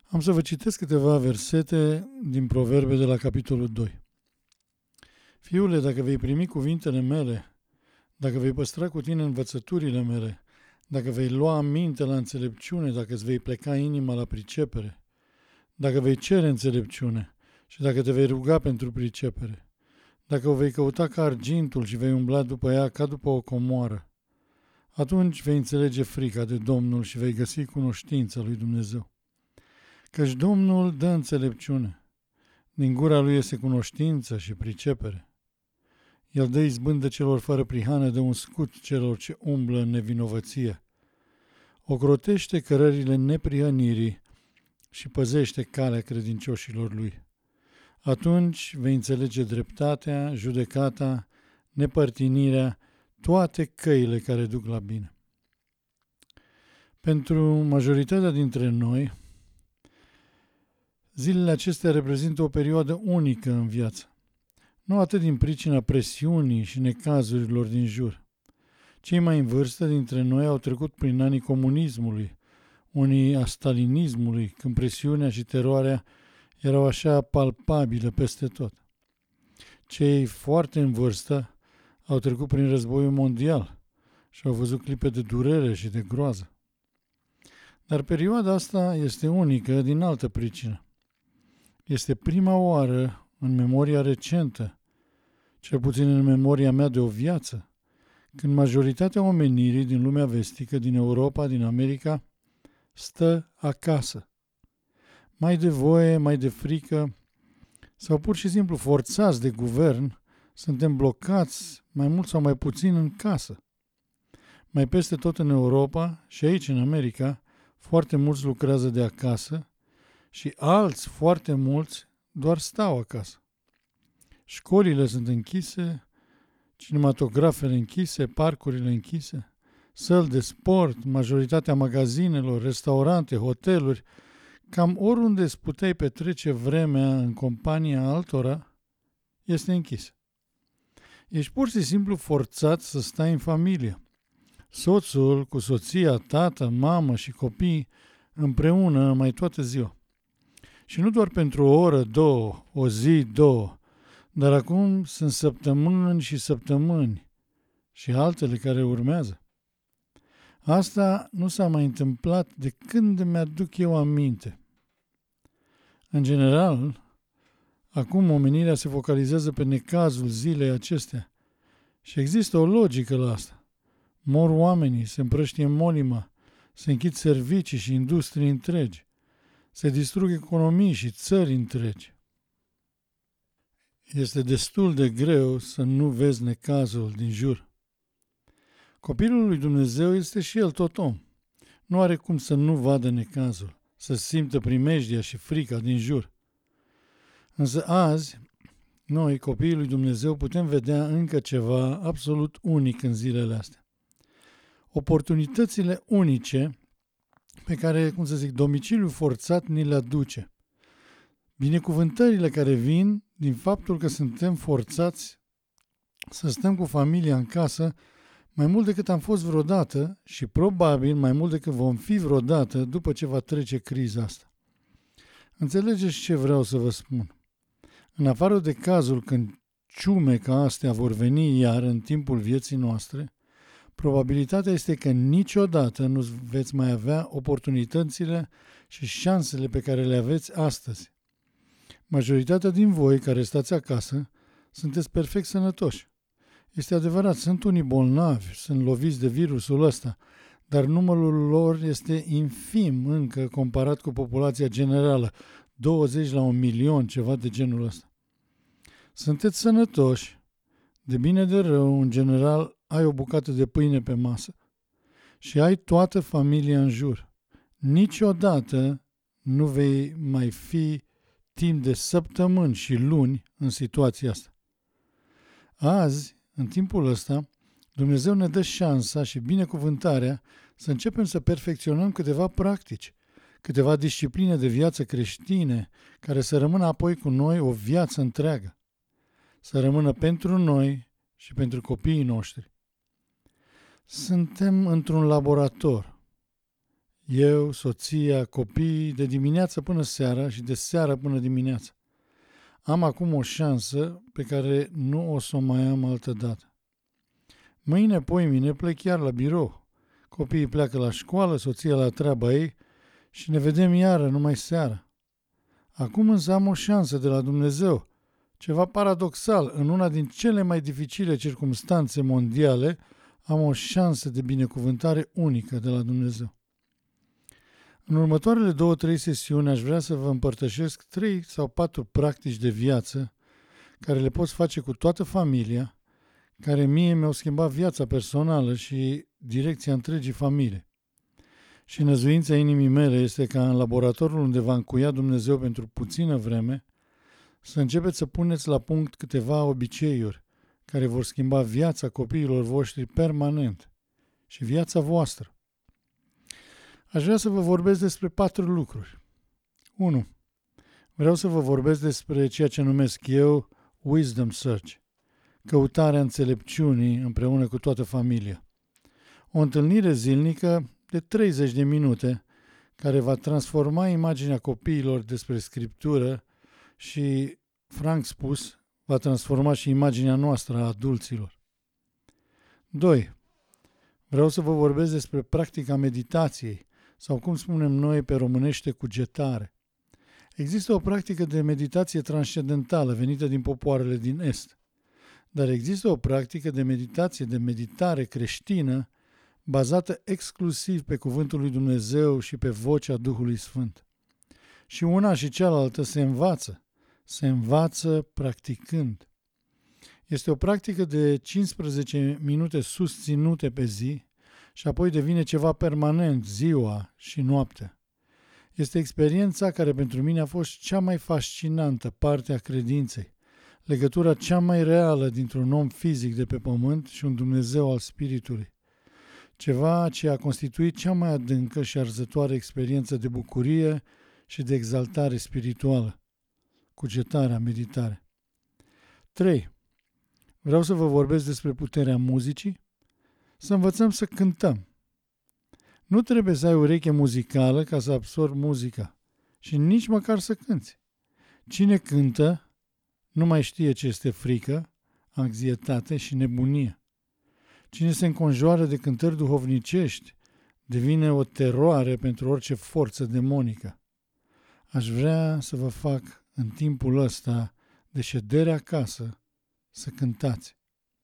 Am să vă citesc câteva versete din Proverbe de la capitolul 2. Fiule, dacă vei primi cuvintele mele, dacă vei păstra cu tine învățăturile mele, dacă vei lua aminte la înțelepciune, dacă îți vei pleca inima la pricepere, dacă vei cere înțelepciune și dacă te vei ruga pentru pricepere, dacă o vei căuta ca argintul și vei umbla după ea ca după o comoară, atunci vei înțelege frica de Domnul și vei găsi cunoștința lui Dumnezeu. Căci Domnul dă înțelepciune, din gura lui este cunoștință și pricepere. El dă izbândă celor fără prihană, dă un scut celor ce umblă în nevinovăție. Ocrotește cărările neprihănirii și păzește calea credincioșilor lui. Atunci vei înțelege dreptatea, judecata, nepărtinirea, toate căile care duc la bine. Pentru majoritatea dintre noi, zilele acestea reprezintă o perioadă unică în viață. Nu atât din pricina presiunii și necazurilor din jur. Cei mai în vârstă dintre noi au trecut prin anii comunismului, unii a stalinismului, când presiunea și teroarea erau așa palpabile peste tot. Cei foarte în vârstă au trecut prin războiul mondial și au văzut clipe de durere și de groază. Dar perioada asta este unică din altă pricină. Este prima oară în memoria recentă, cel puțin în memoria mea de o viață, când majoritatea omenirii din lumea vestică, din Europa, din America, stă acasă. Mai de voie, mai de frică, sau pur și simplu forțați de guvern, suntem blocați mai mult sau mai puțin în casă. Mai peste tot în Europa și aici în America, foarte mulți lucrează de acasă și alți foarte mulți doar stau acasă. Școlile sunt închise, cinematografele închise, parcurile închise, săli de sport, majoritatea magazinelor, restaurante, hoteluri, cam oriunde îți puteai petrece vremea în compania altora, este închisă. Ești pur și simplu forțat să stai în familie. Soțul cu soția, tată, mamă și copii împreună mai toată ziua. Și nu doar pentru o oră, două, o zi, două, dar acum sunt săptămâni și săptămâni și altele care urmează. Asta nu s-a mai întâmplat de când mi-aduc eu aminte. În general, acum omenirea se focalizează pe necazul zilei acestea și există o logică la asta. Mor oamenii, se împrăștie molima, se închid servicii și industrii întregi, se distrug economii și țări întregi. Este destul de greu să nu vezi necazul din jur. Copilul lui Dumnezeu este și el tot om. Nu are cum să nu vadă necazul, să simtă primejdia și frica din jur. Însă azi, noi, copiii lui Dumnezeu, putem vedea încă ceva absolut unic în zilele astea. Oportunitățile unice pe care, domiciliul forțat ni le aduce. Binecuvântările care vin din faptul că suntem forțați să stăm cu familia în casă mai mult decât am fost vreodată și probabil mai mult decât vom fi vreodată după ce va trece criza asta. Înțelegeți ce vreau să vă spun? În afară de cazul când ciume ca astea vor veni iar în timpul vieții noastre, probabilitatea este că niciodată nu veți mai avea oportunitățile și șansele pe care le aveți astăzi. Majoritatea din voi care stați acasă sunteți perfect sănătoși. Este adevărat, sunt unii bolnavi, sunt loviți de virusul ăsta, dar numărul lor este infim încă comparat cu populația generală, 20 la 1 milion, ceva de genul ăsta. Sunteți sănătoși, de bine de rău, în general ai o bucată de pâine pe masă și ai toată familia în jur. Niciodată nu vei mai fi timp de săptămâni și luni în situația asta. Azi, în timpul ăsta, Dumnezeu ne dă șansa și binecuvântarea să începem să perfecționăm câteva practici, câteva discipline de viață creștine care să rămână apoi cu noi o viață întreagă, să rămână pentru noi și pentru copiii noștri. Suntem într-un laborator, Eu, soția, copiii, de dimineață până seara și de seară până dimineață. Am acum o șansă pe care nu o să o mai am altă dată. Mâine, poimine, plec chiar la birou. Copiii pleacă la școală, soția la treaba ei și ne vedem iară numai seara. Acum însă am o șansă de la Dumnezeu. Ceva paradoxal, în una din cele mai dificile circumstanțe mondiale, am o șansă de binecuvântare unică de la Dumnezeu. În următoarele 2-3 sesiuni aș vrea să vă împărtășesc 3 sau 4 practici de viață care le poți face cu toată familia, care mie mi-au schimbat viața personală și direcția întregii familii. Și năzuința inimii mele este ca în laboratorul unde va încuia Dumnezeu pentru puțină vreme, să începeți să puneți la punct câteva obiceiuri care vor schimba viața copiilor voștri permanent și viața voastră. Aș vrea să vă vorbesc despre 4 lucruri. 1. Vreau să vă vorbesc despre ceea ce numesc eu Wisdom Search, căutarea înțelepciunii împreună cu toată familia. O întâlnire zilnică de 30 de minute care va transforma imaginea copiilor despre Scriptură și, franc spus, va transforma și imaginea noastră a adulților. 2. Vreau să vă vorbesc despre practica meditației, sau cum spunem noi pe românește, cugetare. Există o practică de meditație transcendentală venită din popoarele din Est, dar există o practică de meditare creștină bazată exclusiv pe cuvântul lui Dumnezeu și pe vocea Duhului Sfânt. Și una și cealaltă se învață practicând. Este o practică de 15 minute susținute pe zi și apoi devine ceva permanent ziua și noaptea. Este experiența care pentru mine a fost cea mai fascinantă parte a credinței, legătura cea mai reală dintr-un om fizic de pe pământ și un Dumnezeu al Spiritului. Ceva ce a constituit cea mai adâncă și arzătoare experiență de bucurie și de exaltare spirituală. Cugetarea, meditare. 3. Vreau să vă vorbesc despre puterea muzicii, să învățăm să cântăm. Nu trebuie să ai ureche muzicală ca să absorbi muzica și nici măcar să cânți. Cine cântă nu mai știe ce este frică, anxietate și nebunie. Cine se înconjoară de cântări duhovnicești devine o teroare pentru orice forță demonică. Aș vrea să vă fac în timpul ăsta de ședere acasă să cântați.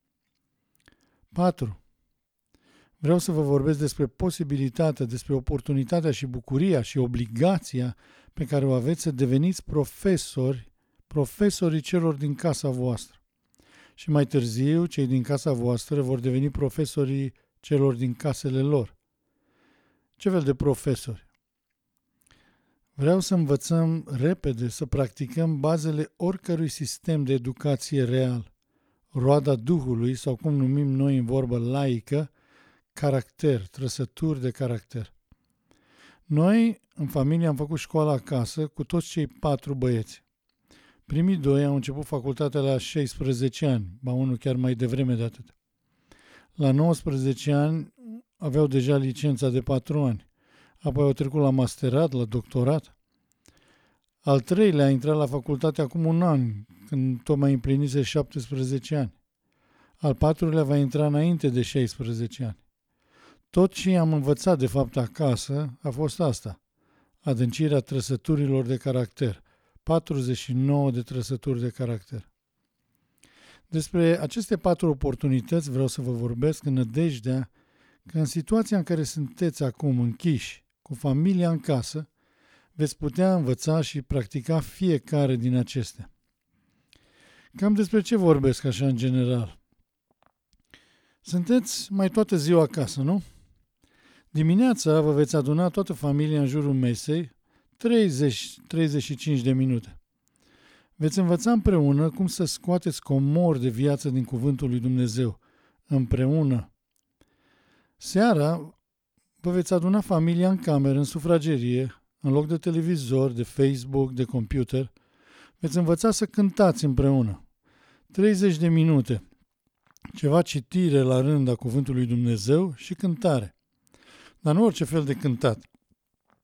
4. Vreau să vă vorbesc despre posibilitatea, despre oportunitatea și bucuria și obligația pe care o aveți să deveniți profesorii celor din casa voastră. Și mai târziu, cei din casa voastră vor deveni profesorii celor din casele lor. Ce fel de profesori? Vreau să învățăm repede să practicăm bazele oricărui sistem de educație real. Roada Duhului, sau cum numim noi în vorbă laică, caracter, trăsături de caracter. Noi, în familie, am făcut școala acasă cu toți cei 4 băieți. Primii 2 au început facultatea la 16 ani, ba unul chiar mai devreme de atât. La 19 ani aveau deja licența de 4 ani, apoi au trecut la masterat, la doctorat. Al 3-lea a intrat la facultate acum 1 an, când tocmai împlinise 17 ani. Al 4-lea va intra înainte de 16 ani. Tot ce am învățat de fapt acasă a fost asta, adâncirea trăsăturilor de caracter, 49 de trăsături de caracter. Despre aceste 4 oportunități vreau să vă vorbesc în nădejdea că în situația în care sunteți acum închiși, cu familia în casă, veți putea învăța și practica fiecare din acestea. Cam despre ce vorbesc așa în general? Sunteți mai toată ziua acasă, nu? Dimineața vă veți aduna toată familia în jurul mesei, 30-35 de minute. Veți învăța împreună cum să scoateți comori de viață din cuvântul lui Dumnezeu, împreună. Seara vă veți aduna familia în cameră, în sufragerie, în loc de televizor, de Facebook, de computer. Veți învăța să cântați împreună. 30 de minute. Ceva citire la rând a cuvântului Dumnezeu și cântare. Dar nu orice fel de cântat.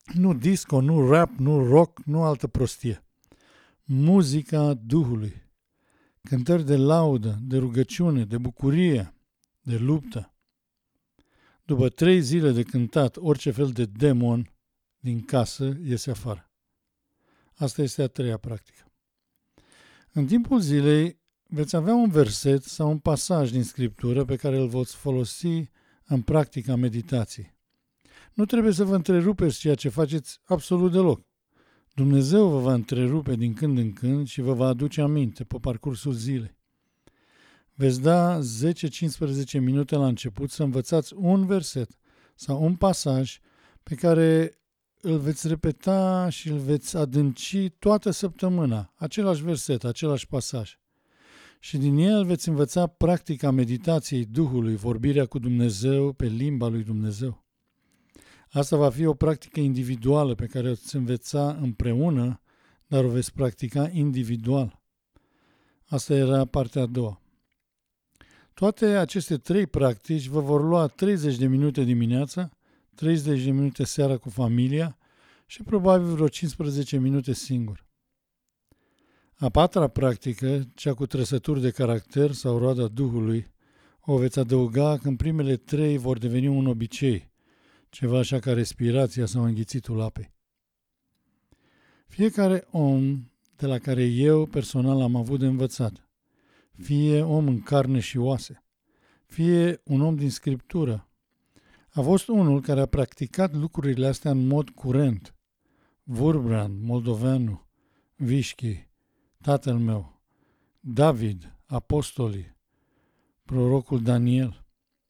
Nu disco, nu rap, nu rock, nu altă prostie. Muzica Duhului. Cântări de laudă, de rugăciune, de bucurie, de luptă. După 3 zile de cântat, orice fel de demon din casă iese afară. Asta este a 3-a practică. În timpul zilei veți avea un verset sau un pasaj din Scriptură pe care îl veți folosi în practica meditației. Nu trebuie să vă întrerupeți ceea ce faceți absolut deloc. Dumnezeu vă va întrerupe din când în când și vă va aduce aminte pe parcursul zilei. Veți da 10-15 minute la început să învățați un verset sau un pasaj pe care îl veți repeta și îl veți adânci toată săptămâna, același verset, același pasaj. Și din el veți învăța practica meditației Duhului, vorbirea cu Dumnezeu pe limba lui Dumnezeu. Asta va fi o practică individuală pe care o veți învăța împreună, dar o veți practica individual. Asta era partea a doua. Toate aceste 3 practici vă vor lua 30 de minute dimineața, 30 de minute seara cu familia și probabil vreo 15 minute singur. A 4-a practică, cea cu trăsături de caracter sau roada Duhului, o veți adăuga când primele 3 vor deveni un obicei, ceva așa ca respirația sau înghițitul apei. Fiecare om de la care eu personal am avut de învățat, fie om în carne și oase, fie un om din Scriptură, a fost unul care a practicat lucrurile astea în mod curent. Wurbrand, moldoveanu, Vișchi, tatăl meu, David, apostolii, prorocul Daniel.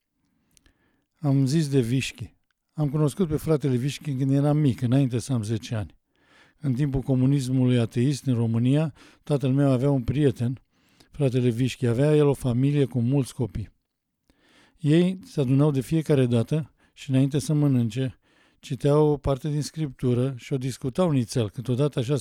Am zis de Vișchi. Am cunoscut pe fratele Vișchi când eram mic, înainte să am 10 ani. În timpul comunismului ateist în România, tatăl meu avea un prieten, fratele Vișchi, avea el o familie cu mulți copii. Ei se adunau de fiecare dată și înainte să mănânce, citeau o parte din Scriptură și o discutau nițel, câteodată așa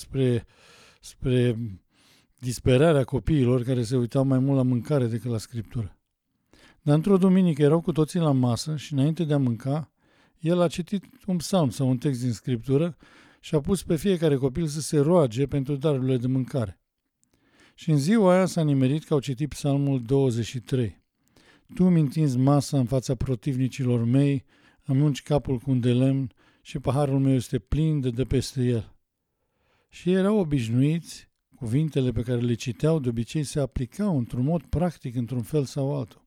spre disperarea copiilor care se uitau mai mult la mâncare decât la Scriptură. Dar într-o duminică erau cu toții la masă și înainte de a mânca, el a citit un psalm sau un text din Scriptură și a pus pe fiecare copil să se roage pentru darurile de mâncare. Și în ziua aia s-a nimerit că au citit psalmul 23. Tu mi întinzi masa în fața protivnicilor mei, îmi ungi capul cu un de lemn și paharul meu este plin de peste el. Și erau obișnuiți, cuvintele pe care le citeau de obicei se aplicau într-un mod practic, într-un fel sau altul.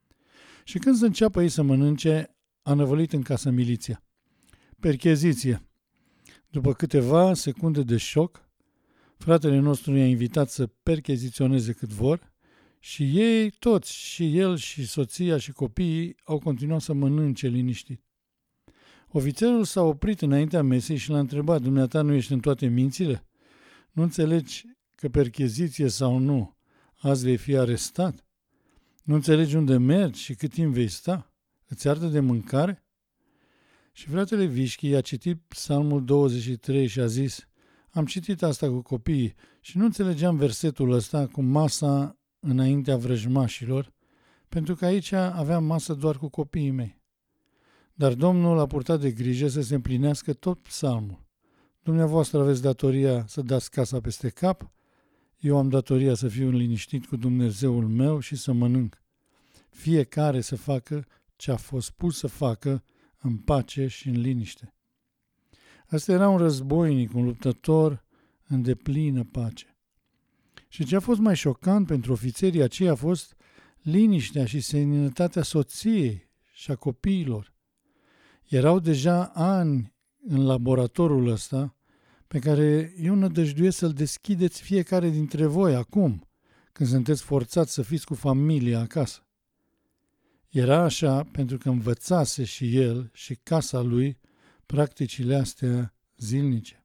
Și când se înceapă ei să mănânce, a năvălit în casă miliția. Percheziție. După câteva secunde de șoc, fratele nostru i-a invitat să percheziționeze cât vor și ei toți, și el și soția și copiii, au continuat să mănânce liniștit. Ofițerul s-a oprit înaintea mesei și l-a întrebat, dumneata nu ești în toate mințile? Nu înțelegi că percheziție sau nu, azi vei fi arestat? Nu înțelegi unde mergi și cât timp vei sta? Îți arde de mâncare? Și fratele Vișchi a citit psalmul 23 și a zis, am citit asta cu copiii și nu înțelegeam versetul ăsta cu masa înaintea vrăjmașilor, pentru că aici aveam masă doar cu copiii mei. Dar Domnul a purtat de grijă să se împlinească tot psalmul. Dumneavoastră aveți datoria să dați casa peste cap, eu am datoria să fiu liniștit cu Dumnezeul meu și să mănânc. Fiecare să facă ce a fost pus să facă în pace și în liniște. Asta era un războinic, un luptător în deplină pace. Și ce a fost mai șocant pentru ofițerii aceia a fost liniștea și seninătatea soției și a copiilor. Erau deja ani în laboratorul ăsta pe care eu nădăjduiesc să-l deschideți fiecare dintre voi acum, când sunteți forțați să fiți cu familia acasă. Era așa pentru că învățase și el și casa lui practicile astea zilnice.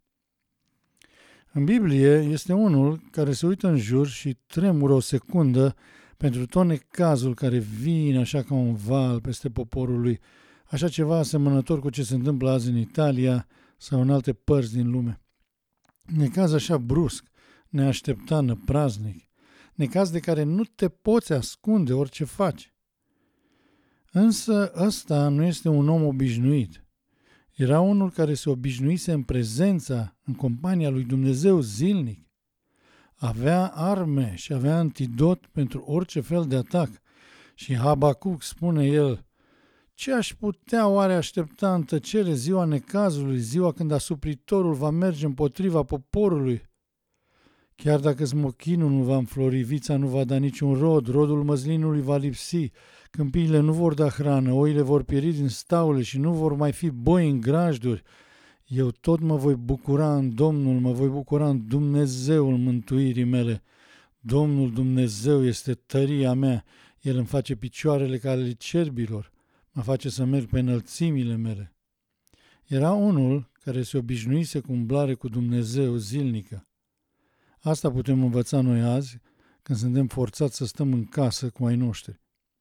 În Biblie este unul care se uită în jur și tremură o secundă pentru tot necazul care vine așa ca un val peste poporul lui, așa ceva asemănător cu ce se întâmplă azi în Italia sau în alte părți din lume. Necaz așa brusc, neașteptat, năpraznic, necaz de care nu te poți ascunde orice faci. Însă ăsta nu este un om obișnuit. Era unul care se obișnuise în prezența, în compania lui Dumnezeu zilnic. Avea arme și avea antidot pentru orice fel de atac. Și Habacuc, spune el, ce aș putea oare aștepta în tăcere ziua necazului, ziua când asupritorul va merge împotriva poporului? Chiar dacă smochinul nu va înflori, vița nu va da niciun rod, rodul măslinului va lipsi, câmpiile nu vor da hrană, oile vor pieri din staule și nu vor mai fi boi în grajduri. Eu tot mă voi bucura în Domnul, mă voi bucura în Dumnezeul mântuirii mele. Domnul Dumnezeu este tăria mea, El îmi face picioarele ca ale cerbilor, mă face să merg pe înălțimile mele. Era unul care se obișnuise cu umblare cu Dumnezeu zilnică. Asta putem învăța noi azi, când suntem forțați să stăm în casă cu ai noștri.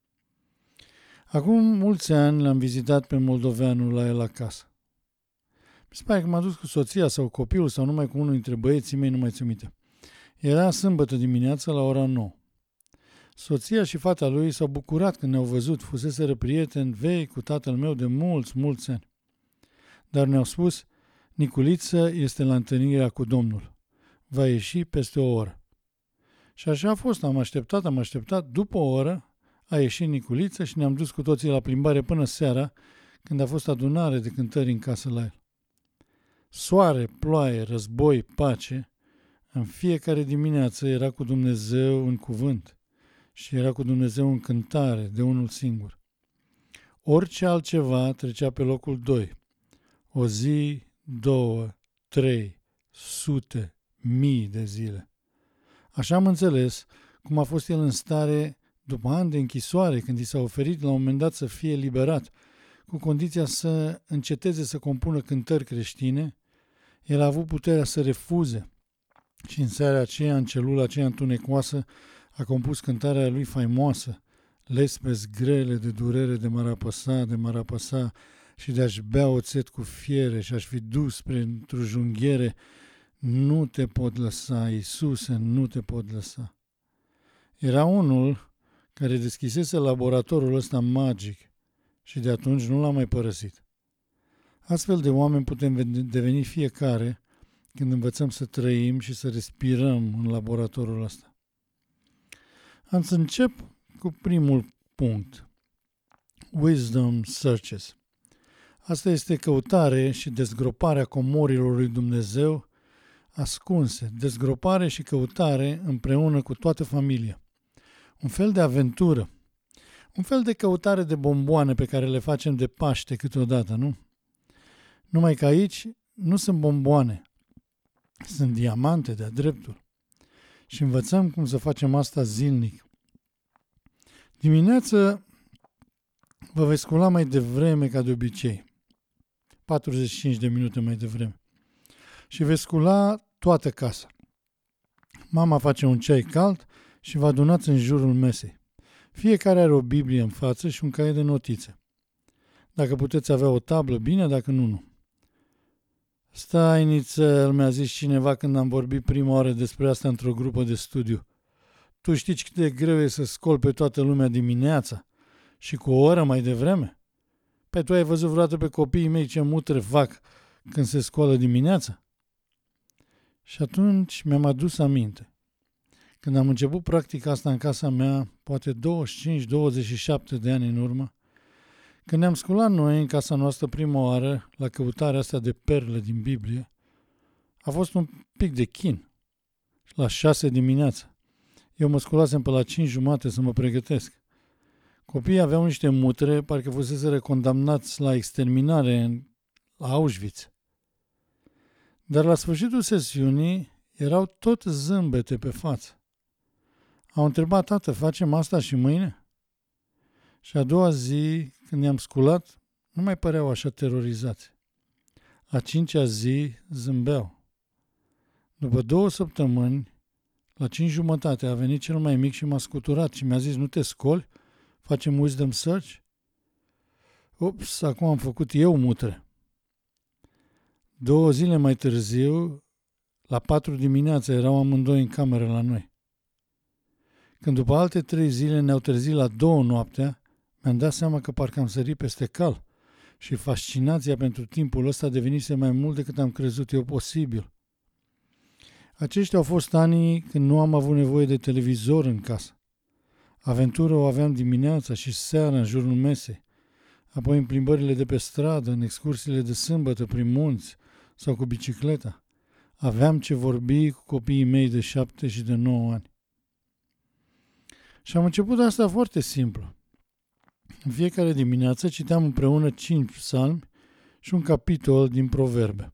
Acum mulți ani l-am vizitat pe moldoveanul la el acasă. Mi se pare că m-a dus cu soția sau copilul sau numai cu unul dintre băieții mei, nu mai țin minte. Era sâmbătă dimineața la ora 9. Soția și fata lui s-au bucurat când ne-au văzut, fuseseră prieteni vei cu tatăl meu de mulți ani. Dar ne-au spus, Niculiță este la întâlnirea cu Domnul. Va ieși peste o oră. Și așa a fost, am așteptat, după o oră a ieșit Niculiță și ne-am dus cu toții la plimbare până seara, când a fost adunare de cântări în casă la el. Soare, ploaie, război, pace, în fiecare dimineață era cu Dumnezeu în cuvânt și era cu Dumnezeu în cântare de unul singur. Orice altceva trecea pe locul 2. O zi, 2, 3, sute, mii de zile. Așa am înțeles cum a fost el în stare, după ani de închisoare, când i s-a oferit la un moment dat să fie eliberat, cu condiția să înceteze să compună cântări creștine, el a avut puterea să refuze și în seara aceea, în celula aceea întunecoasă, a compus cântarea lui faimoasă, Lespezi grele de durere de m-ar apăsa și de-aș bea oțet cu fiere și aș fi dus printr-o junghiere. Nu te pot lăsa, Iisuse, nu te pot lăsa. Era unul care deschisese laboratorul ăsta magic și de atunci nu l-a mai părăsit. Astfel de oameni putem deveni fiecare când învățăm să trăim și să respirăm în laboratorul ăsta. Am să încep cu primul punct. Wisdom searches. Asta este căutare și dezgroparea comorilor lui Dumnezeu ascunse, dezgropare și căutare împreună cu toată familia. Un fel de aventură, un fel de căutare de bomboane pe care le facem de Paște câteodată, nu? Numai că aici nu sunt bomboane, sunt diamante de-a dreptul. Și învățăm cum să facem asta zilnic. Dimineața vă veți scula mai devreme ca de obicei, 45 de minute mai devreme, și veți scula toată casa. Mama face un ceai cald și vă adunați în jurul mesei. Fiecare are o Biblie în față și un caiet de notițe. Dacă puteți avea o tablă, bine, dacă nu, nu. Stai, nițel, mi-a zis cineva când am vorbit prima oară despre asta într-o grupă de studiu. Tu știi cât de greu e să scoli pe toată lumea dimineața și cu o oră mai devreme? Păi tu ai văzut vreodată pe copiii mei ce mutre fac când se scoală dimineața? Și atunci mi-am adus aminte. Când am început practica asta în casa mea, poate 25-27 de ani în urmă, când ne-am sculat noi în casa noastră prima oară la căutarea asta de perle din Biblie, a fost un pic de chin. La 6 dimineața. Eu mă sculasem pe la 5:30 să mă pregătesc. Copiii aveau niște mutre, parcă fuseseră condamnați la exterminare la Auschwitz. Dar la sfârșitul sesiunii erau tot zâmbete pe față. Au întrebat, tată, facem asta și mâine? Și a doua zi, când ne-am sculat, nu mai păreau așa terorizați. A 5-a zi zâmbeau. După 2 săptămâni, la 5:30 a venit cel mai mic și m-a scuturat și mi-a zis, nu te scoli? Facem wisdom search? Ups, acum am făcut eu mutre. 2 zile mai târziu, la 4 dimineața, erau amândoi în cameră la noi. Când după alte 3 zile ne-au trezit la 2 noaptea, mi-am dat seama că parcă am sărit peste cal și fascinația pentru timpul ăsta devenise mai mult decât am crezut eu posibil. Aceștia au fost anii când nu am avut nevoie de televizor în casă. Aventură o aveam dimineața și seara în jurul mesei, apoi în plimbările de pe stradă, în excursiile de sâmbătă prin munți sau cu bicicleta. Aveam ce vorbi cu copiii mei de 7 și de 9 ani. Și am început asta foarte simplu. În fiecare dimineață citeam împreună 5 psalmi și un capitol din Proverbe.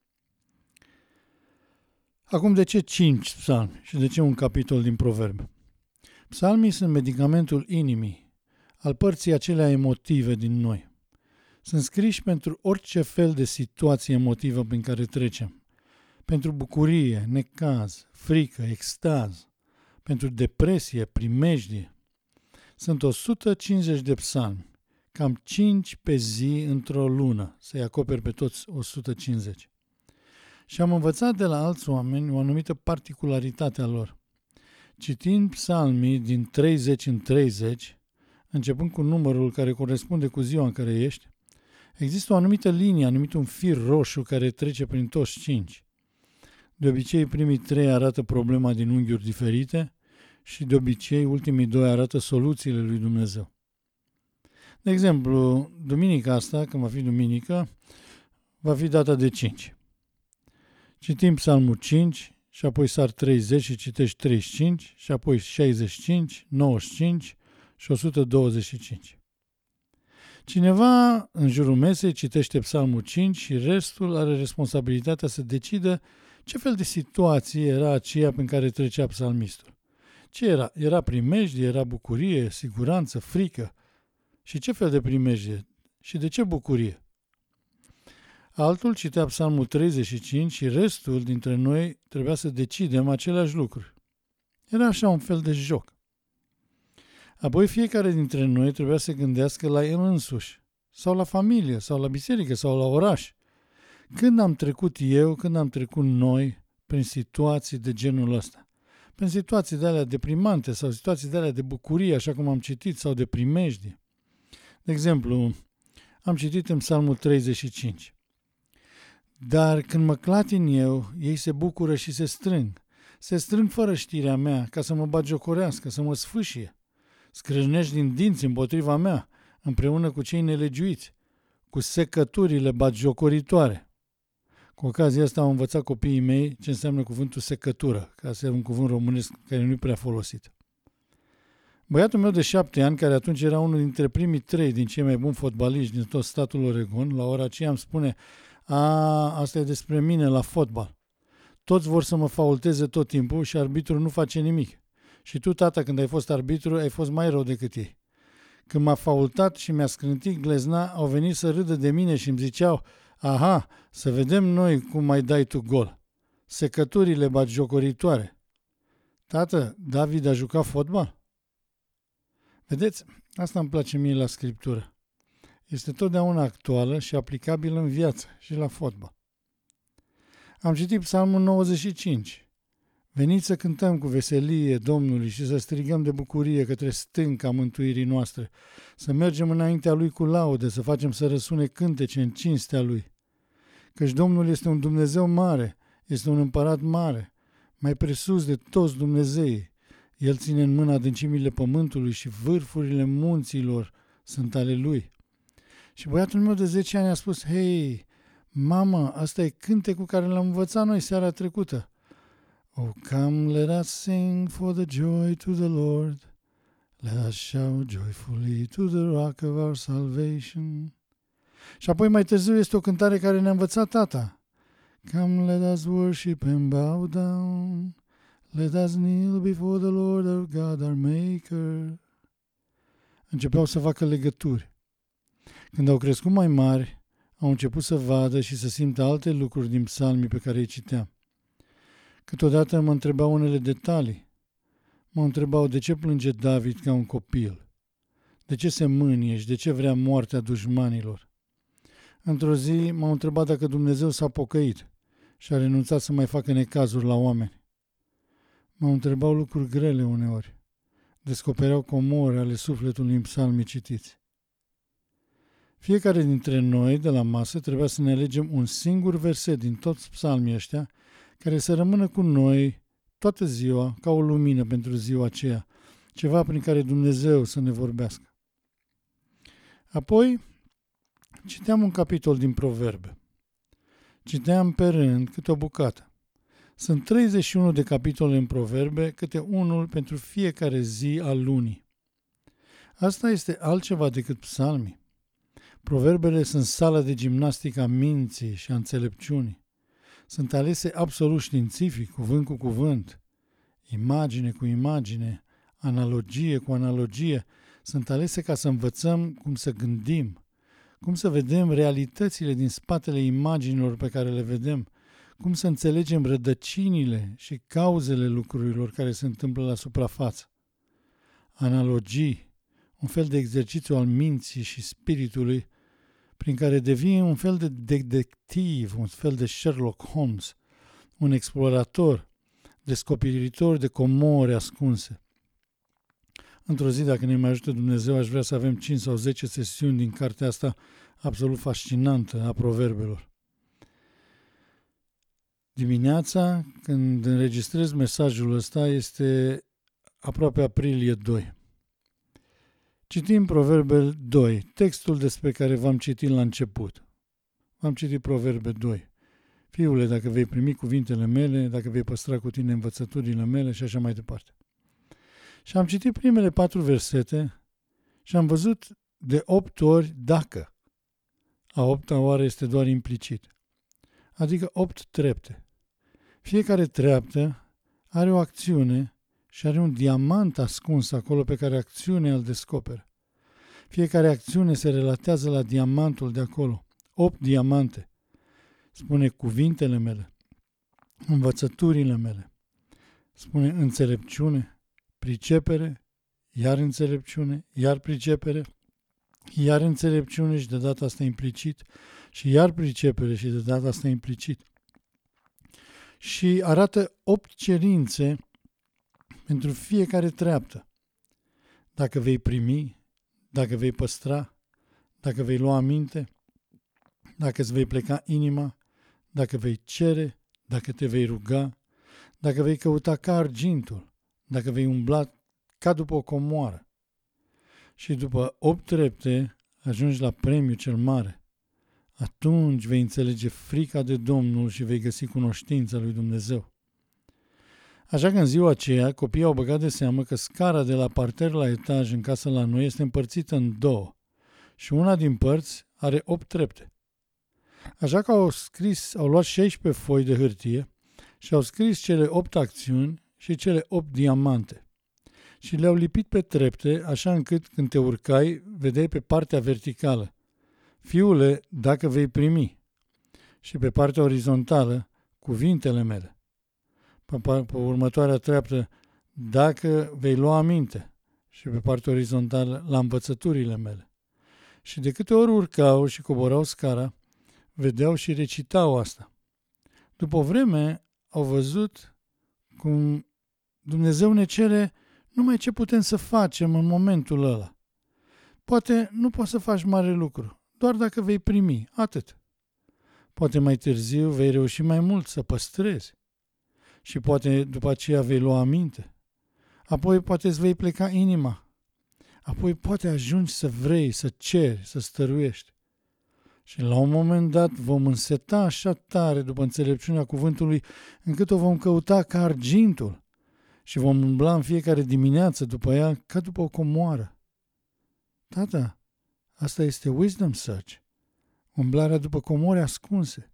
Acum, de ce 5 psalmi și de ce un capitol din Proverbe? Psalmii sunt medicamentul inimii, al părții acelea emotive din noi. Sunt scriși pentru orice fel de situație emotivă prin care trecem. Pentru bucurie, necaz, frică, extaz, pentru depresie, primejdie. Sunt 150 de psalmi, cam 5 pe zi într-o lună, să-i acoperi pe toți 150. Și am învățat de la alți oameni o anumită particularitate a lor. Citind psalmii din 30 în 30, începând cu numărul care corespunde cu ziua în care ești, există o anumită linie, anumit un fir roșu care trece prin toți 5. De obicei, primii 3 arată problema din unghiuri diferite și de obicei, ultimii 2 arată soluțiile lui Dumnezeu. De exemplu, duminica asta, când va fi duminică, va fi data de 5. Citim psalmul 5 și apoi sar 30 și citești 35 și apoi 65, 95 și 125. Cineva în jurul mesei citește psalmul 5 și restul are responsabilitatea să decidă ce fel de situație era aceea prin care trecea psalmistul. Ce era? Era primejdie, era bucurie, siguranță, frică? Și ce fel de primejdie? Și de ce bucurie? Altul citea psalmul 35 și restul dintre noi trebuia să decidem aceleași lucruri. Era așa un fel de joc. Apoi fiecare dintre noi trebuia să gândească la el însuși, sau la familie, sau la biserică, sau la oraș. Când am trecut noi prin situații de genul ăsta? Prin situații de alea deprimante sau situații de alea de bucurie, așa cum am citit, sau de primejdie. De exemplu, am citit în psalmul 35. Dar când mă clatin eu, ei se bucură și se strâng. Se strâng fără știrea mea, ca să mă bagiocorească, să mă sfâșie. Scrâșnești din dinți împotriva mea, împreună cu cei nelegiuiți, cu secăturile bagiocoritoare. Cu ocazia asta au învățat copiii mei ce înseamnă cuvântul secătură, ca să un cuvânt românesc care nu e prea folosit. Băiatul meu de 7 ani, care atunci era unul dintre primii 3 din cei mai buni fotbaliști din tot statul Oregon, la ora aceea îmi spune: asta e despre mine la fotbal. Toți vor să mă faulteze tot timpul și arbitrul nu face nimic. Și tu, tata, când ai fost arbitru, ai fost mai rău decât ei. Când m-a faultat și mi-a scrântit glezna, au venit să râdă de mine și îmi ziceau: aha, să vedem noi cum mai dai tu gol. Secăturile batjocoritoare. Tată, David a jucat fotbal? Vedeți, asta îmi place mie la Scriptură. Este totdeauna actuală și aplicabilă în viață și la fotbal. Am citit psalmul 95. Veniți să cântăm cu veselie Domnului și să strigăm de bucurie către stânca mântuirii noastre, să mergem înaintea Lui cu laude, să facem să răsune cântece în cinstea Lui. Căci Domnul este un Dumnezeu mare, este un împărat mare, mai presus de toți Dumnezeii. El ține în mână adâncimile pământului și vârfurile munților sunt ale Lui. Și băiatul meu de 10 ani a spus: hei, mamă, asta e cântecul care l-am învățat noi seara trecută. Oh, come, let us sing for the joy to the Lord. Let us shout joyfully to the rock of our salvation. Și apoi mai târziu este o cântare care ne-a învățat tata. Come, let us worship and bow down. Let us kneel before the Lord our God, our Maker. Începeau să facă legături. Când au crescut mai mari, au început să vadă și să simtă alte lucruri din psalmii pe care îi citeam. Câteodată mă întrebau unele detalii. Mă întrebau de ce plânge David ca un copil, de ce se mânie și de ce vrea moartea dușmanilor. Într-o zi m-au întrebat dacă Dumnezeu s-a pocăit și a renunțat să mai facă necazuri la oameni. M-au întrebat lucruri grele uneori. Descopereau comori ale sufletului în psalmii citiți. Fiecare dintre noi de la masă trebuia să ne alegem un singur verset din toți psalmii ăștia care să rămână cu noi toată ziua ca o lumină pentru ziua aceea, ceva prin care Dumnezeu să ne vorbească. Apoi citeam un capitol din Proverbe. Citeam pe rând câte o bucată. Sunt 31 de capitole în Proverbe, câte unul pentru fiecare zi al lunii. Asta este altceva decât psalmii. Proverbele sunt sala de gimnastică a minții și a înțelepciunii. Sunt alese absolut științific, cuvânt cu cuvânt, imagine cu imagine, analogie cu analogie. Sunt alese ca să învățăm cum să gândim, cum să vedem realitățile din spatele imaginilor pe care le vedem, cum să înțelegem rădăcinile și cauzele lucrurilor care se întâmplă la suprafață. Analogii, un fel de exercițiu al minții și spiritului, prin care devii un fel de detectiv, un fel de Sherlock Holmes, un explorator, descoperitor de comori ascunse. Într-o zi, dacă ne mai ajută Dumnezeu, aș vrea să avem 5 sau 10 sesiuni din cartea asta absolut fascinantă a proverbelor. Dimineața, când înregistrez mesajul ăsta, este aproape aprilie 2. Citim Proverbe 2, textul despre care v-am citit la început. V-am citit Proverbe 2. Fiule, dacă vei primi cuvintele mele, dacă vei păstra cu tine învățăturile mele și așa mai departe. Și am citit primele 4 versete și am văzut de 8 ori dacă. A 8-a oară este doar implicit. Adică 8 trepte. Fiecare treaptă are o acțiune și are un diamant ascuns acolo pe care acțiunea îl descoperă. Fiecare acțiune se relatează la diamantul de acolo. 8 diamante. Spune cuvintele mele, învățăturile mele. Spune înțelepciune, pricepere, iar înțelepciune, iar pricepere, iar înțelepciune și de data asta implicit și iar pricepere și de data asta implicit. Și arată 8 cerințe pentru fiecare treaptă. Dacă vei primi, dacă vei păstra, dacă vei lua aminte, dacă îți vei pleca inima, dacă vei cere, dacă te vei ruga, dacă vei căuta ca argintul, dacă vei umbla ca după o comoară. Și după 8 trepte ajungi la premiul cel mare. Atunci vei înțelege frica de Domnul și vei găsi cunoștința lui Dumnezeu. Așa că în ziua aceea, copiii au băgat de seamă că scara de la parter la etaj în casă la noi este împărțită în 2 și una din părți are 8 trepte. Așa că au luat 16 foi de hârtie și au scris cele 8 acțiuni și cele 8 diamante și le-au lipit pe trepte, așa încât când te urcai, vedeai pe partea verticală: Fiule, dacă vei primi, și pe partea orizontală, cuvintele mele. Pe următoarea treaptă, dacă vei lua aminte, și pe partea orizontală, la învățăturile mele. Și de câte ori urcau și coborau scara, vedeau și recitau asta. După o vreme, au văzut cum Dumnezeu ne cere numai ce putem să facem în momentul ăla. Poate nu poți să faci mare lucru, doar dacă vei primi, atât. Poate mai târziu vei reuși mai mult să păstrezi. Și poate după aceea vei lua aminte. Apoi poate îți vei pleca inima. Apoi poate ajungi să vrei, să ceri, să stăruiești. Și la un moment dat vom înseta așa tare după înțelepciunea cuvântului, încât o vom căuta ca argintul și vom umbla în fiecare dimineață după ea ca după o comoară. Tata, asta este wisdom search, umblarea după comori ascunse.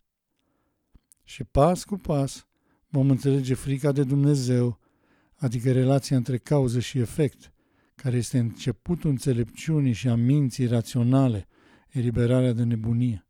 Și pas cu pas vom înțelege frica de Dumnezeu, adică relația între cauză și efect, care este începutul înțelepciunii și a minții raționale, eliberarea de nebunie.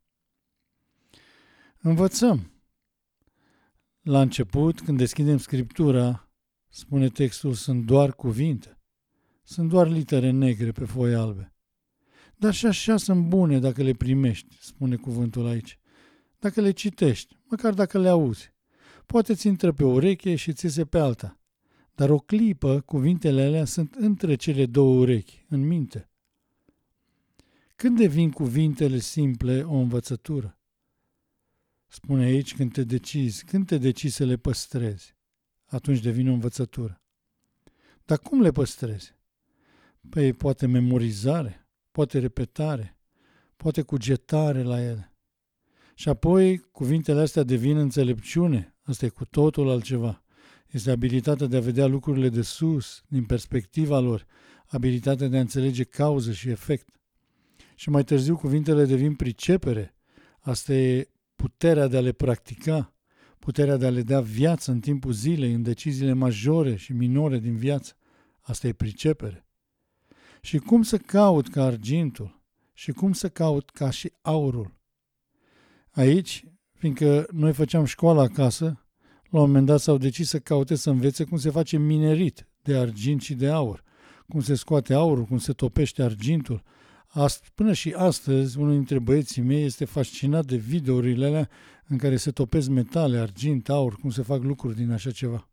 Învățăm. La început, când deschidem Scriptura, spune textul, sunt doar cuvinte, sunt doar litere negre pe foi albe. Dar și așa sunt bune dacă le primești, spune cuvântul aici. Dacă le citești, măcar dacă le auzi. Poate ți intră pe ureche și ți iese pe alta. Dar o clipă, cuvintele alea sunt între cele 2 urechi, în minte. Când devin cuvintele simple o învățătură? Spune aici când te decizi să le păstrezi, atunci devin o învățătură. Dar cum le păstrezi? Păi poate memorizare, poate repetare, poate cugetare la ele. Și apoi cuvintele astea devin înțelepciune, asta e cu totul altceva. Este abilitatea de a vedea lucrurile de sus, din perspectiva lor, abilitatea de a înțelege cauză și efect. Și mai târziu cuvintele devin pricepere, asta e puterea de a le practica, puterea de a le da viață în timpul zilei, în deciziile majore și minore din viață. Asta e pricepere. Și cum să caut ca argintul? Și cum să caut ca și aurul? Aici, fiindcă noi făceam școala acasă, la un moment dat s-au decis să caute să învețe cum se face minerit de argint și de aur, cum se scoate aurul, cum se topește argintul. Până și astăzi, unul dintre băieții mei este fascinat de videourile alea în care se topesc metale, argint, aur, cum se fac lucruri din așa ceva.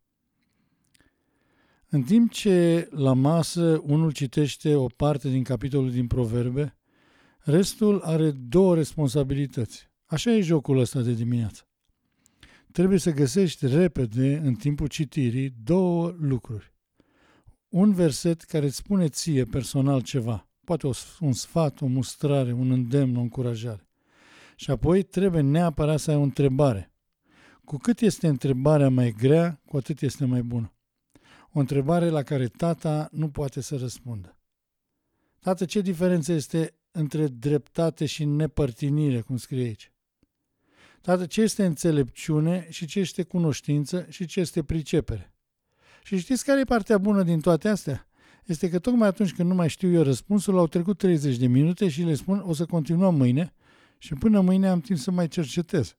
În timp ce la masă unul citește o parte din capitolul din Proverbe, restul are două responsabilități. Așa e jocul ăsta de dimineață. Trebuie să găsești repede, în timpul citirii, două lucruri. Un verset care îți spune ție personal ceva, poate un sfat, o mustrare, un îndemn, o încurajare. Și apoi trebuie neapărat să ai o întrebare. Cu cât este întrebarea mai grea, cu atât este mai bună. O întrebare la care tata nu poate să răspundă. Tată, ce diferență este între dreptate și nepărtinire, cum scrie aici? Tată, ce este înțelepciune și ce este cunoștință și ce este pricepere? Și știți care e partea bună din toate astea? Este că tocmai atunci când nu mai știu eu răspunsul, au trecut 30 de minute și le spun o să continuăm mâine și până mâine am timp să mai cercetez.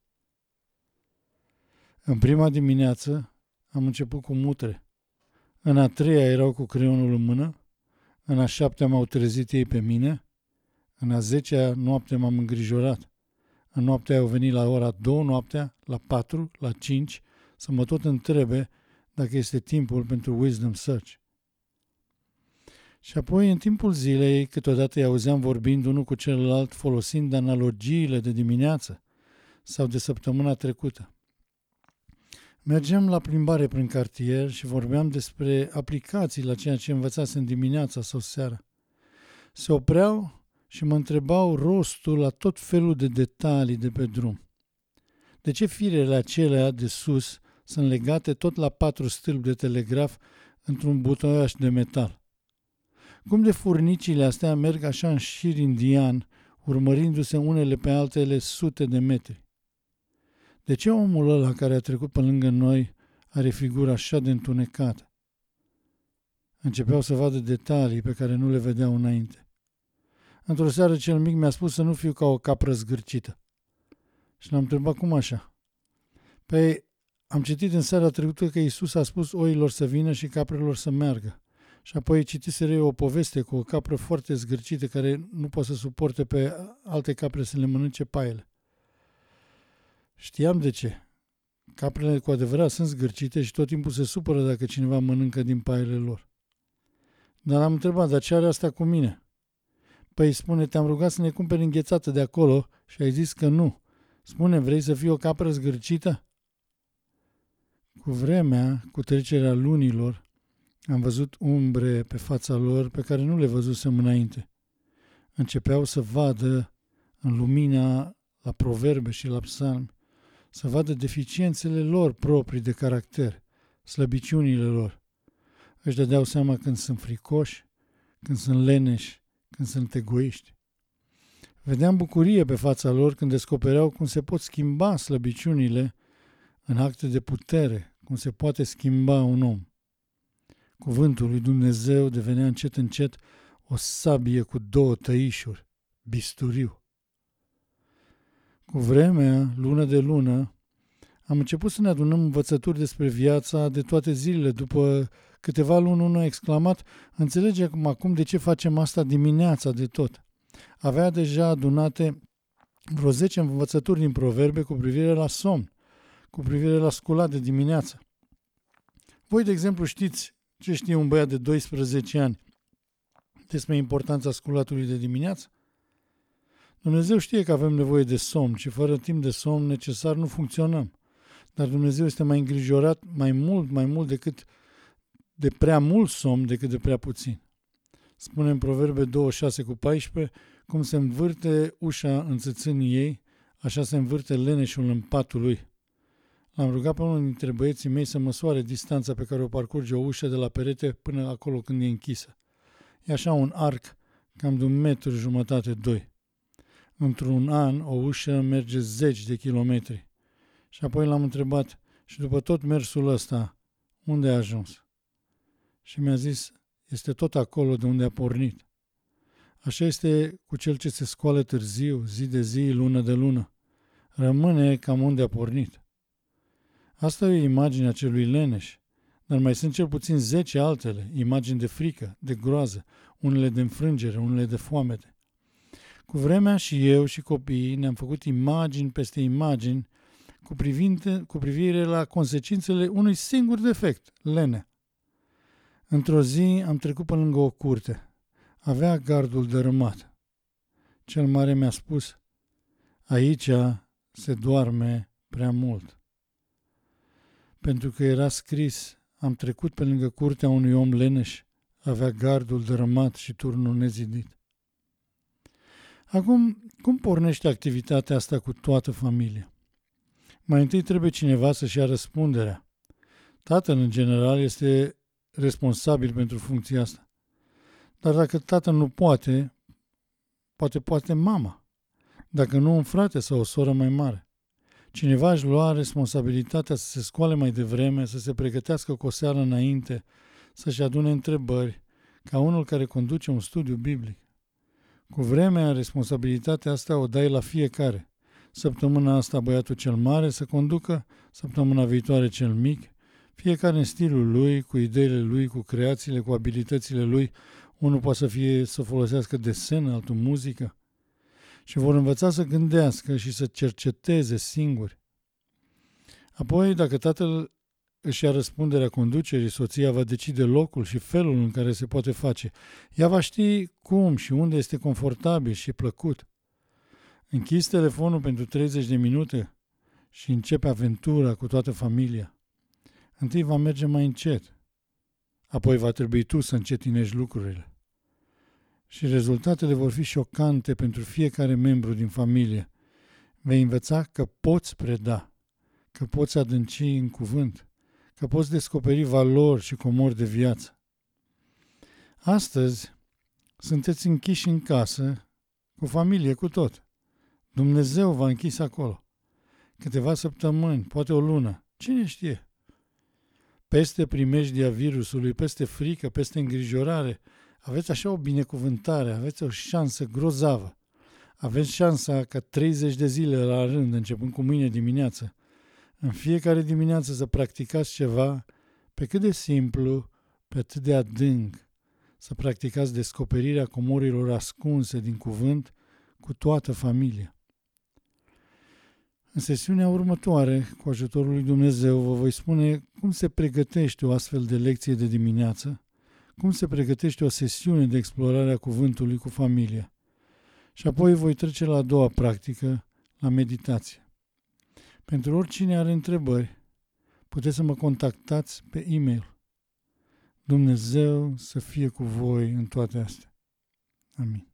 În prima dimineață am început cu mutre. În a treia erau cu creionul în mână, în a șaptea m-au trezit ei pe mine, în a 10-a noapte m-am îngrijorat. În noaptea au venit la ora 2 noaptea, la 4, la 5, să mă tot întrebe dacă este timpul pentru Wisdom Search. Și apoi, în timpul zilei, câteodată îi auzeam vorbind unul cu celălalt, folosind analogiile de dimineață sau de săptămâna trecută. Mergeam la plimbare prin cartier și vorbeam despre aplicații la ceea ce învățasem dimineața sau seara. Se opreau și mă întrebau rostul la tot felul de detalii de pe drum. De ce firele acelea de sus sunt legate tot la 4 stâlpi de telegraf într-un butoiaș de metal? Cum de furnicile astea merg așa în șir indian, urmărindu-se unele pe altele sute de metri? De ce omul ăla care a trecut pe lângă noi are figura așa de întunecată? Începeau să vadă detalii pe care nu le vedeau înainte. Într-o seară cel mic mi-a spus să nu fiu ca o capră zgârcită. Și l-am întrebat cum așa. Păi am citit în seara trecută că Iisus a spus oilor să vină și caprelor să meargă. Și apoi citiseră eu o poveste cu o capră foarte zgârcită care nu poate să suporte pe alte capre să le mănânce paiele. Știam de ce. Caprele cu adevărat sunt zgârcite și tot timpul se supără dacă cineva mănâncă din paiele lor. Dar am întrebat, dar ce are asta cu mine? Păi spune, te-am rugat să ne cumperi înghețată de acolo și ai zis că nu. Spune, vrei să fii o capră zgârcită? Cu vremea, cu trecerea lunilor, am văzut umbre pe fața lor pe care nu le văzusem înainte. Începeau să vadă în lumina la proverbe și la psalmi, să vadă deficiențele lor proprii de caracter, slăbiciunile lor. Își dădeau seama când sunt fricoși, când sunt leneși, când sunt egoiști. Vedeam bucurie pe fața lor când descopereau cum se pot schimba slăbiciunile în acte de putere, cum se poate schimba un om. Cuvântul lui Dumnezeu devenea încet, încet o sabie cu 2 tăișuri, bisturiu. Cu vremea, lună de lună, am început să ne adunăm învățături despre viața de toate zilele. După câteva luni, unul a exclamat, înțelegem acum de ce facem asta dimineața de tot. Avea deja adunate vreo 10 învățături din proverbe cu privire la somn, cu privire la sculat de dimineață. Voi, de exemplu, știți ce știe un băiat de 12 ani despre importanța sculatului de dimineață? Dumnezeu știe că avem nevoie de somn și fără timp de somn necesar nu funcționăm. Dar Dumnezeu este mai îngrijorat mai mult decât de prea mult somn decât de prea puțin. Spune în Proverbe 26:14, cum se învârte ușa în țâțânii ei, așa se învârte leneșul în patul lui. L-am rugat pe unul dintre băieții mei să măsoare distanța pe care o parcurge o ușă de la perete până acolo când e închisă. E așa un arc cam de 1,5 m, 2. Într-un an, o ușă merge 10 de kilometri. Și apoi l-am întrebat, și după tot mersul ăsta, unde a ajuns? Și mi-a zis, este tot acolo de unde a pornit. Așa este cu cel ce se scoală târziu, zi de zi, lună de lună. Rămâne cam unde a pornit. Asta e o imagine a celui leneș, dar mai sunt cel puțin 10 altele, imagini de frică, de groază, unele de înfrângere, unele de foamete. Cu vremea și eu și copiii ne-am făcut imagini peste imagini cu privire la consecințele unui singur defect, lenea. Într-o zi am trecut pe lângă o curte. Avea gardul dărâmat. Cel mare mi-a spus, aici se doarme prea mult. Pentru că era scris, am trecut pe lângă curtea unui om leneș, avea gardul dărâmat și turnul nezidit. Acum, cum pornește activitatea asta cu toată familia? Mai întâi trebuie cineva să-și ia răspunderea. Tatăl, în general, este responsabil pentru funcția asta. Dar dacă tatăl nu poate, poate mama. Dacă nu, un frate sau o soră mai mare. Cineva își lua responsabilitatea să se scoale mai devreme, să se pregătească cu o seară înainte, să-și adune întrebări, ca unul care conduce un studiu biblic. Cu vremea, responsabilitatea asta o dai la fiecare. Săptămâna asta băiatul cel mare să conducă, săptămâna viitoare cel mic, fiecare în stilul lui, cu ideile lui, cu creațiile, cu abilitățile lui. Unul poate să folosească desen, altul muzică. Și vor învăța să gândească și să cerceteze singuri. Apoi, dacă tatăl își ia răspunderea conducerii, soția va decide locul și felul în care se poate face. Ea va ști cum și unde este confortabil și plăcut. Închizi telefonul pentru 30 de minute și începe aventura cu toată familia. Întâi va merge mai încet, apoi va trebui tu să încetinești lucrurile. Și rezultatele vor fi șocante pentru fiecare membru din familie. Vei învăța că poți preda, că poți adânci în cuvânt, că poți descoperi valori și comori de viață. Astăzi sunteți închiși în casă, cu familie, cu tot. Dumnezeu v-a închis acolo. Câteva săptămâni, poate o lună, cine știe. Peste primejdia virusului, peste frică, peste îngrijorare, aveți așa o binecuvântare, aveți o șansă grozavă. Aveți șansa ca 30 de zile la rând, începând cu mâine dimineață, în fiecare dimineață să practicați ceva pe cât de simplu, pe atât de adânc, să practicați descoperirea comorilor ascunse din cuvânt cu toată familia. În sesiunea următoare, cu ajutorul lui Dumnezeu, vă voi spune cum se pregătește o astfel de lecție de dimineață, cum se pregătește o sesiune de explorare a cuvântului cu familia. Și apoi voi trece la a doua practică, la meditație. Pentru oricine are întrebări, puteți să mă contactați pe e-mail. Dumnezeu să fie cu voi în toate astea. Amin.